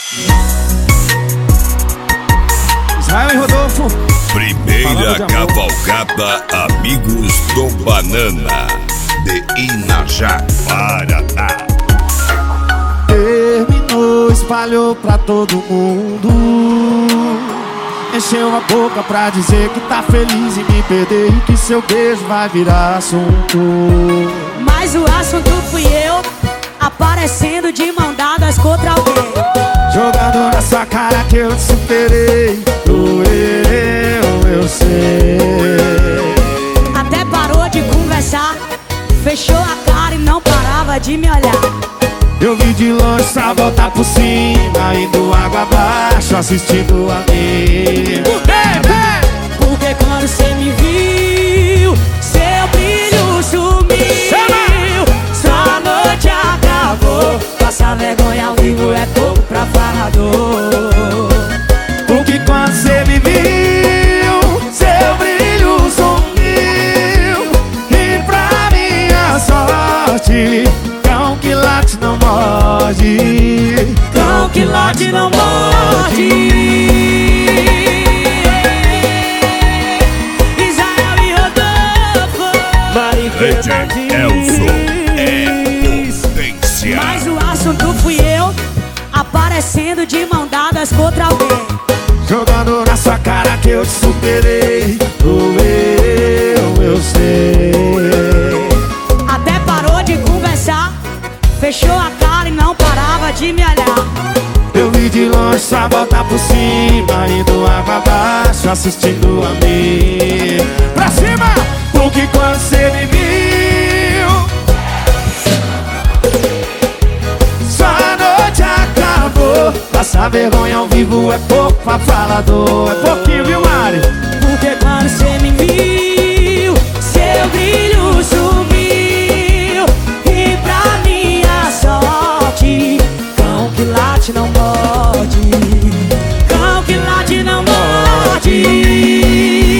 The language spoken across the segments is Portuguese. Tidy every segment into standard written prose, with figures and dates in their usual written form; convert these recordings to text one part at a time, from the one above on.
Israel e Rodolfo. Primeira cavalgada Amigos do Banana, de Inajá, Paraná. Terminou, espalhou pra todo mundo. Encheu a boca pra dizer que tá feliz em me perder e que seu beijo vai virar assunto. Mas o assunto fui eu, aparecendo de mão dadas contra alguém. Jogando na sua cara que eu te superei. Doeu, eu sei. Até parou de conversar, fechou a cara e não parava de me olhar. Eu vi de longe só voltar por cima, indo água abaixo, assistindo a mim. Porque quando cê me viu, seu brilho sumiu. Sua noite acabou, passar vergonha ao vivo é pouco pra falador. Porque quando cê me viu, seu brilho sumiu. E pra minha sorte, cão que late não morde. Cão que late não morde. Israel e Rodolfo. Legend Elson é potência. Mas o assunto fui eu, aparecendo de mão dadas contra alguém. Jogando na sua cara que eu te superei. Doeu, eu sei. Até parou de conversar, fechou a cara e não parava de me olhar. Eu vi de longe só voltar por cima, indo água abaixo, assistindo a mim. Pra cima! Porque quando cê me viu, sua noite acabou. Passar vergonha ao vivo é pouco pra falador. É pouquinho, viu, Mari? Porque quando cê me viu, seu brilho sumiu. E pra minha sorte, cão que late não morde. Cão que late não morde.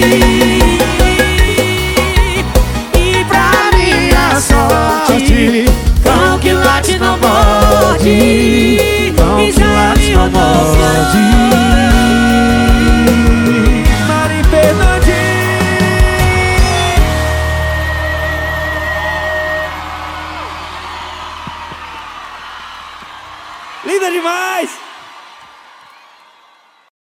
E pra minha sorte,